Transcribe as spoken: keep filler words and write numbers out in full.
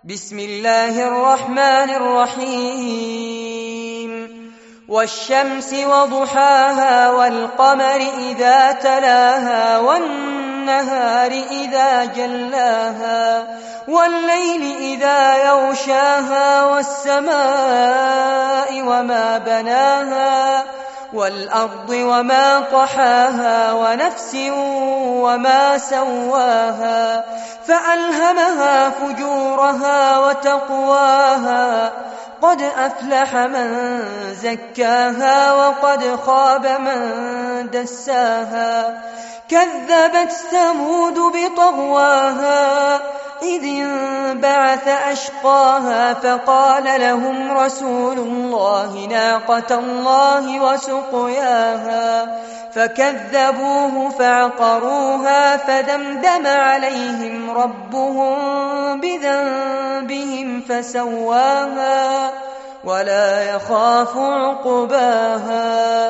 بسم الله الرحمن الرحيم والشمس وضحاها والقمر إذا تلاها والنهار إذا جلاها والليل إذا يغشاها والسماء وما بناها والأرض وما طحاها ونفس وما سواها فألهمها فجورها وتقواها قد أفلح من زكاها وقد خاب من دساها كذبت ثمود بطغواها إذ انبعث أشقاها فقال لهم رسول الله ناقة الله وسقياها فكذبوه فعقروها فدمدم عليهم ربهم بذنبهم فسواها ولا يخاف عقباها